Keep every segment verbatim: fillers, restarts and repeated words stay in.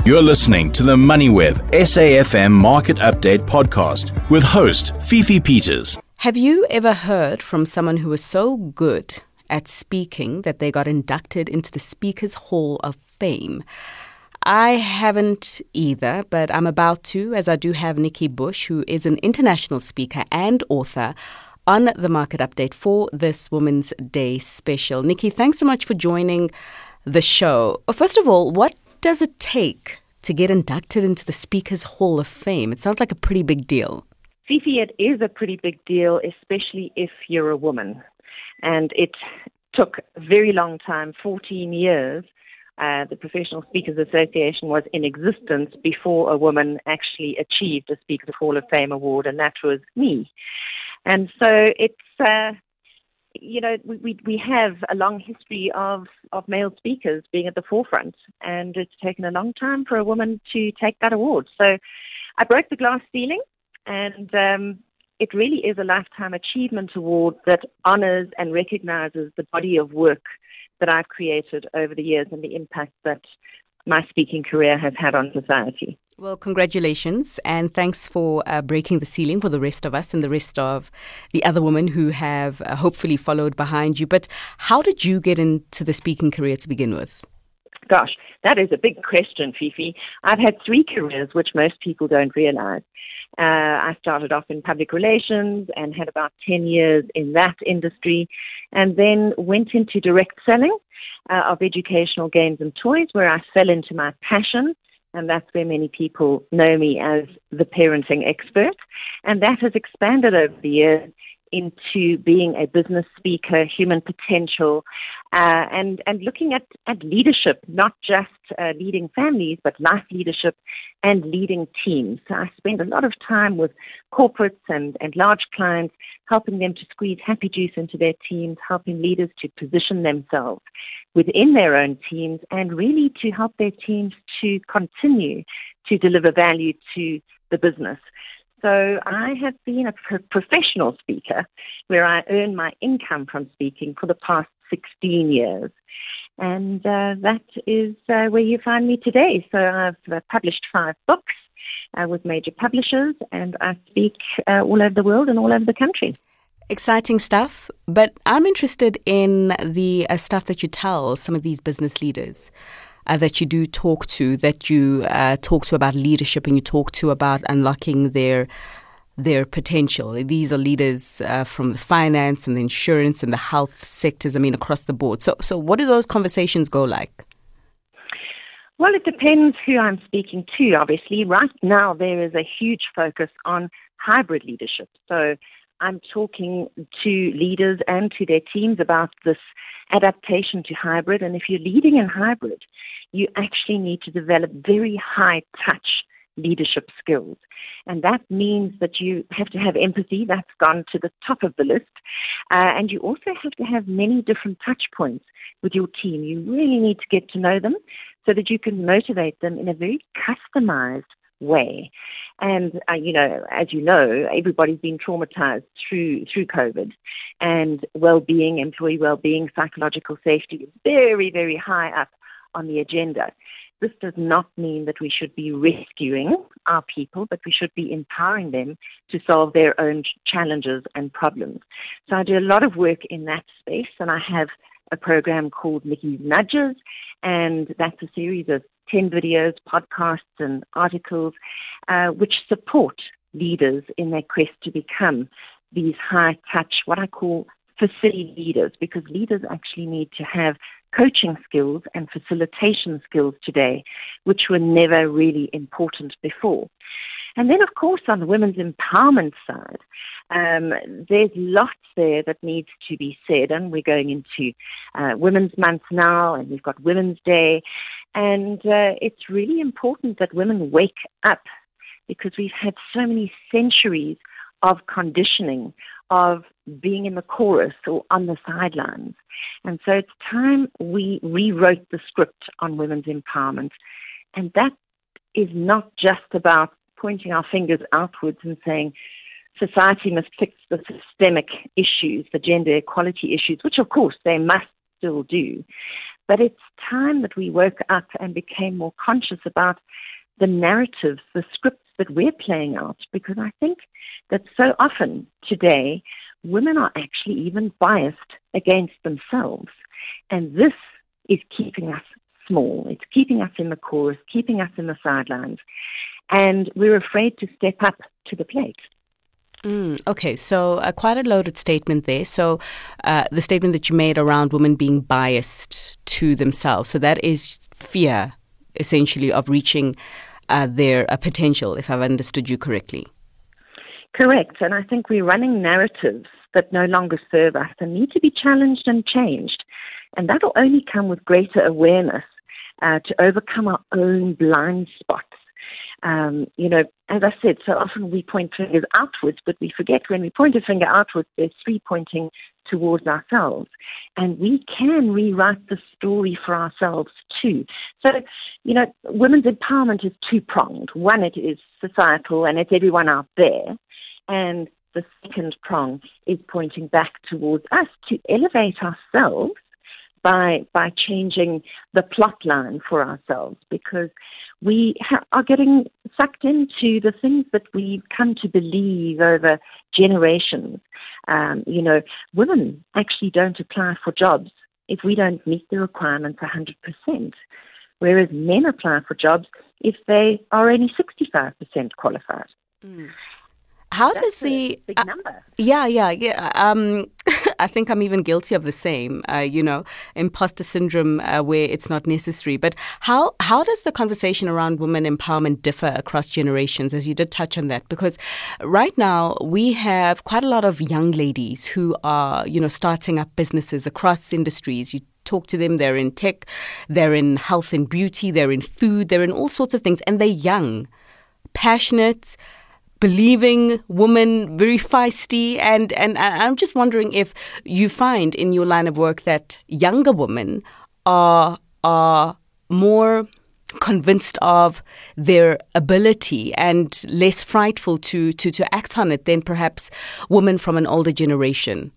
You're listening to the MoneyWeb S A F M Market Update podcast with host Fifi Peters. Have you ever heard from someone who was so good at speaking that they got inducted into the Speakers Hall of Fame? I haven't either, but I'm about to, as I do have Nikki Bush, who is an international speaker and author, on the Market Update for this Women's Day special. Nikki, thanks so much for joining the show. First of all, what does it take to get inducted into the Speakers Hall of Fame? It sounds like a pretty big deal. Fifi, it is a pretty big deal, especially if you're a woman. And it took a very long time, fourteen years. Uh, the Professional Speakers Association was in existence before a woman actually achieved a Speakers Hall of Fame award, and that was me. And so it's, uh, you know, we, we we have a long history of, of male speakers being at the forefront, and it's taken a long time for a woman to take that award. So I broke the glass ceiling, and um, it really is a Lifetime Achievement Award that honors and recognizes the body of work that I've created over the years and the impact that my speaking career has had on society. Well, congratulations, and thanks for uh, breaking the ceiling for the rest of us and the rest of the other women who have uh, hopefully followed behind you. But how did you get into the speaking career to begin with? Gosh, that is a big question, Fifi. I've had three careers, which most people don't realize. Uh, I started off in public relations and had about ten years in that industry, and then went into direct selling uh, of educational games and toys, where I fell into my passion. And that's where many people know me as the parenting expert. And that has expanded over the years into being a business speaker, human potential, uh, and, and looking at, at leadership, not just uh, leading families, but life leadership and leading teams. So I spend a lot of time with corporates and, and large clients, helping them to squeeze happy juice into their teams, helping leaders to position themselves within their own teams, and really to help their teams to continue to deliver value to the business. So I have been a pro- professional speaker where I earn my income from speaking for the past sixteen years. And uh, that is uh, where you find me today. So I've uh, published five books uh, with major publishers, and I speak uh, all over the world and all over the country. Exciting stuff, but I'm interested in the uh, stuff that you tell some of these business leaders uh, that you do talk to, that you uh, talk to about leadership, and you talk to about unlocking their their potential. These are leaders uh, from the finance and the insurance and the health sectors, I mean, across the board. So, so what do those conversations go like? Well, it depends who I'm speaking to, obviously. Right now, there is a huge focus on hybrid leadership. So I'm talking to leaders and to their teams about this adaptation to hybrid. And if you're leading in hybrid, you actually need to develop very high-touch leadership skills. And that means that you have to have empathy. That's gone to the top of the list. Uh, and you also have to have many different touch points with your team. You really need to get to know them so that you can motivate them in a very customized way. And, uh, you know, as you know, everybody's been traumatized through through COVID, and well-being, employee well-being, psychological safety is very, very high up on the agenda. This does not mean that we should be rescuing our people, but we should be empowering them to solve their own challenges and problems. So I do a lot of work in that space, and I have a program called Nikki's Nudges, and that's a series of ten videos, podcasts, and articles uh, which support leaders in their quest to become these high-touch, what I call facility leaders, because leaders actually need to have coaching skills and facilitation skills today, which were never really important before. And then, of course, on the women's empowerment side, um, there's lots there that needs to be said. And we're going into uh, Women's Month now, and we've got Women's Day. And uh, it's really important that women wake up, because we've had so many centuries of conditioning, of being in the chorus or on the sidelines. And so it's time we rewrote the script on women's empowerment. And that is not just about pointing our fingers outwards and saying society must fix the systemic issues, the gender equality issues, which of course they must still do. But it's time that we woke up and became more conscious about the narratives, the scripts that we're playing out, because I think that so often today, women are actually even biased against themselves. And this is keeping us small. It's keeping us in the chorus, keeping us in the sidelines. And we're afraid to step up to the plate. Mm, okay, so uh, quite a loaded statement there. So uh, the statement that you made around women being biased to themselves, so that is fear, essentially, of reaching uh, their uh, potential, if I've understood you correctly. Correct, and I think we're running narratives that no longer serve us and need to be challenged and changed. And that will only come with greater awareness uh, to overcome our own blind spots. Um, you know, as I said, so often we point fingers outwards, but we forget when we point a finger outwards, there's three pointing towards ourselves. And we can rewrite the story for ourselves too. So, you know, women's empowerment is two-pronged. One, it is societal and it's everyone out there. And the second prong is pointing back towards us to elevate ourselves by by changing the plot line for ourselves, because we ha- are getting sucked into the things that we've come to believe over generations. Um, you know, women actually don't apply for jobs if we don't meet the requirements one hundred percent, whereas men apply for jobs if they are only sixty-five percent qualified. Mm. How That's does the a big uh, number? Yeah, yeah, yeah. Um, I think I'm even guilty of the same. Uh, you know, imposter syndrome, uh, where it's not necessary. But how how does the conversation around women empowerment differ across generations? As you did touch on that, because right now we have quite a lot of young ladies who are, you know, starting up businesses across industries. You talk to them, they're in tech, they're in health and beauty, they're in food, they're in all sorts of things, and they're young, passionate, believing woman, very feisty. And, and I'm just wondering if you find in your line of work that younger women are are more convinced of their ability and less frightful to, to, to act on it than perhaps women from an older generation.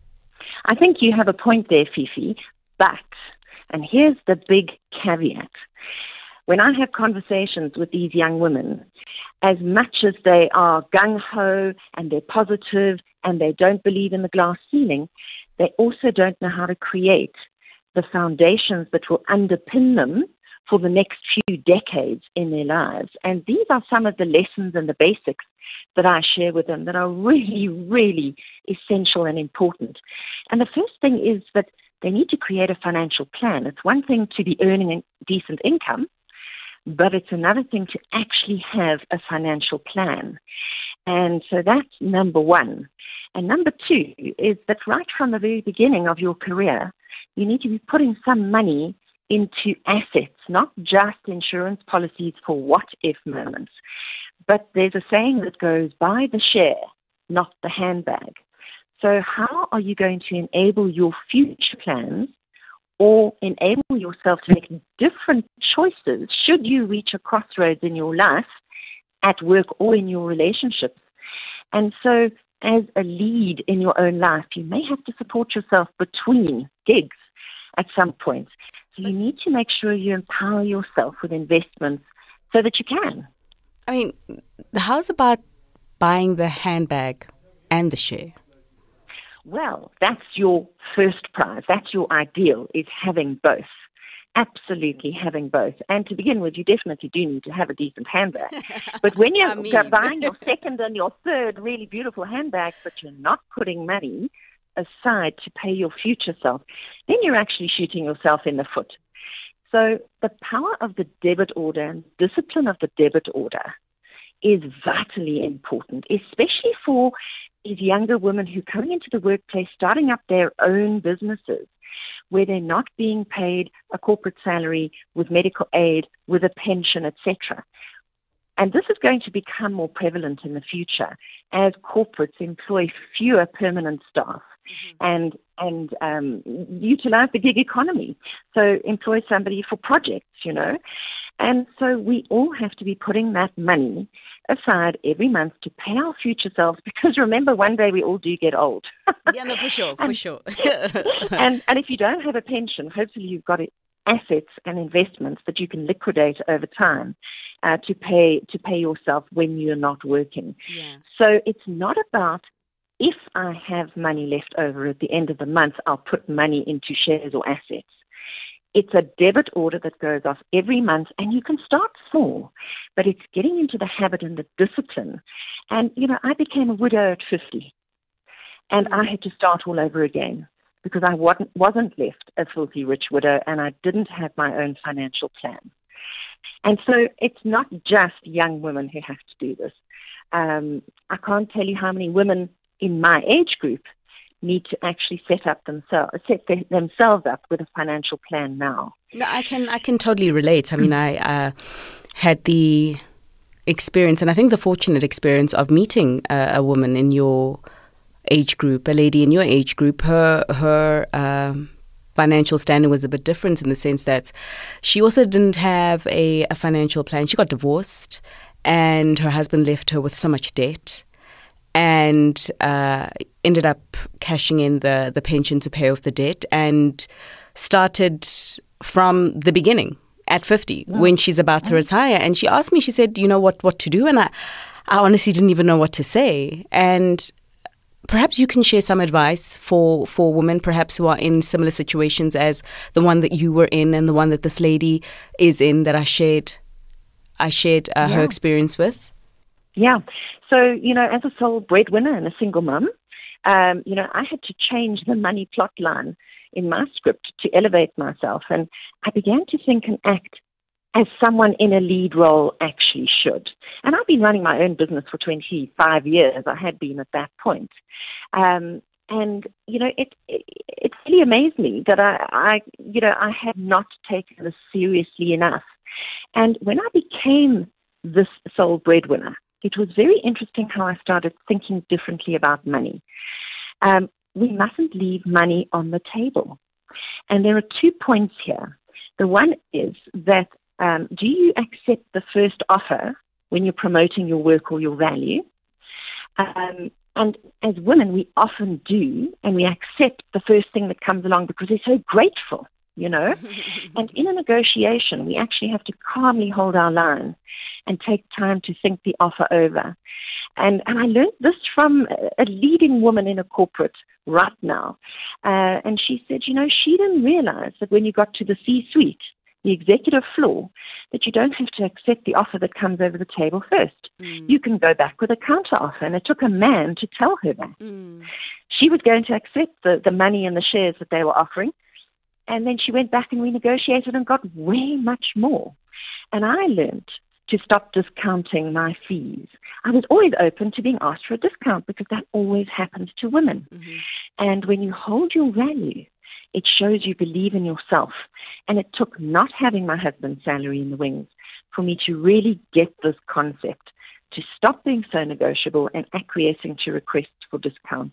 I think you have a point there, Fifi, but, and here's the big caveat. When I have conversations with these young women, as much as they are gung-ho and they're positive and they don't believe in the glass ceiling, they also don't know how to create the foundations that will underpin them for the next few decades in their lives. And these are some of the lessons and the basics that I share with them that are really, really essential and important. And the first thing is that they need to create a financial plan. It's one thing to be earning a decent income, but it's another thing to actually have a financial plan. And so that's number one. And number two is that right from the very beginning of your career, you need to be putting some money into assets, not just insurance policies for what-if moments. But there's a saying that goes, buy the share, not the handbag. So how are you going to enable your future plans or enable yourself to make different choices should you reach a crossroads in your life, at work or in your relationships? And so as a lead in your own life, you may have to support yourself between gigs at some point. So you need to make sure you empower yourself with investments so that you can. I mean, how's about buying the handbag and the share? Well, that's your first prize. That's your ideal, is having both. Absolutely having both. And to begin with, you definitely do need to have a decent handbag. But when you're I mean. buying your second and your third really beautiful handbags, but you're not putting money aside to pay your future self, then you're actually shooting yourself in the foot. So the power of the debit order and discipline of the debit order is vitally important, especially for these younger women who are coming into the workplace, starting up their own businesses, where they're not being paid a corporate salary with medical aid, with a pension, et cetera. And this is going to become more prevalent in the future as corporates employ fewer permanent staff mm-hmm. and and um, utilize the gig economy. So employ somebody for projects, you know. And so we all have to be putting that money aside every month to pay our future selves, because remember, one day we all do get old. Yeah, no, for sure, and, for sure. and, and if you don't have a pension, hopefully you've got assets and investments that you can liquidate over time uh, to pay to pay yourself when you're not working. Yeah. So it's not about, if I have money left over at the end of the month, I'll put money into shares or assets. It's a debit order that goes off every month, and you can start small, but it's getting into the habit and the discipline. And, you know, I became a widow at fifty, and I had to start all over again because I wasn't, wasn't left a filthy rich widow, and I didn't have my own financial plan. And so it's not just young women who have to do this. Um, I can't tell you how many women in my age group need to actually set up themselves, set the, themselves up with a financial plan now. No, I can, I can totally relate. I mean, I uh, had the experience, and I think the fortunate experience of meeting uh, a woman in your age group, a lady in your age group. Her, her um, financial standing was a bit different in the sense that she also didn't have a, a financial plan. She got divorced, and her husband left her with so much debt, and uh, ended up cashing in the, the pension to pay off the debt, and started from the beginning at fifty oh. when she's about to retire. And she asked me, she said, you know what, what to do? And I, I honestly didn't even know what to say. And perhaps you can share some advice for, for women perhaps who are in similar situations as the one that you were in and the one that this lady is in that I shared, I shared uh, yeah. her experience with. Yeah. So, you know, as a sole breadwinner and a single mum, um, you know, I had to change the money plot line in my script to elevate myself. And I began to think and act as someone in a lead role actually should. And I've been running my own business for twenty-five years. I had been at that point. Um, and, you know, it, it, it really amazed me that I, I, you know, I had not taken this seriously enough. And when I became this sole breadwinner, it was very interesting how I started thinking differently about money. Um, we mustn't leave money on the table. And there are two points here. The one is that um, do you accept the first offer when you're promoting your work or your value? Um, and as women, we often do, and we accept the first thing that comes along because we're so grateful, you know. And in a negotiation, we actually have to calmly hold our line and take time to think the offer over. And and I learned this from a leading woman in a corporate right now. Uh, and she said, you know, she didn't realize that when you got to the C-suite, the executive floor, that you don't have to accept the offer that comes over the table first. Mm. You can go back with a counter offer. And it took a man to tell her that. Mm. She was going to accept the, the money and the shares that they were offering. And then she went back and renegotiated and got way much more. And I learned to stop discounting my fees. I was always open to being asked for a discount because that always happens to women. Mm-hmm. And when you hold your value, it shows you believe in yourself. And it took not having my husband's salary in the wings for me to really get this concept, to stop being so negotiable and acquiescing to requests for discounts.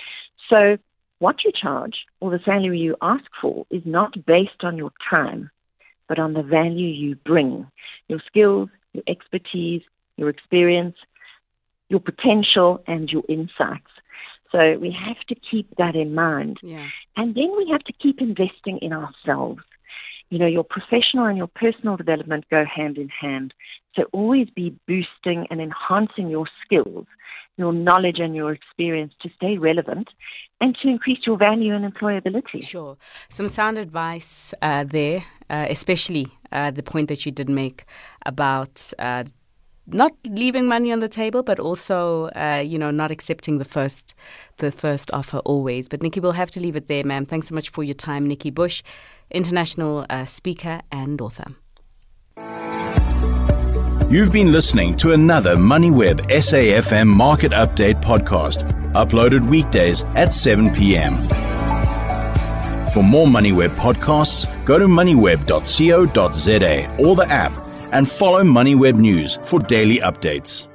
So what you charge or the salary you ask for is not based on your time, but on the value you bring, your skills, your expertise, your experience, your potential, and your insights. So we have to keep that in mind. Yeah. And then we have to keep investing in ourselves. You know, your professional and your personal development go hand in hand. So always be boosting and enhancing your skills, your knowledge and your experience to stay relevant and to increase your value and employability. Sure. Some sound advice uh, there, uh, especially uh, the point that you did make about uh, not leaving money on the table, but also, uh, you know, not accepting the first the first offer always. But Nikki, we'll have to leave it there, ma'am. Thanks so much for your time. Nikki Bush, international uh, speaker and author. You've been listening to another MoneyWeb S A F M Market Update podcast, uploaded weekdays at seven p.m. For more MoneyWeb podcasts, go to moneyweb dot co dot za or the app and follow MoneyWeb News for daily updates.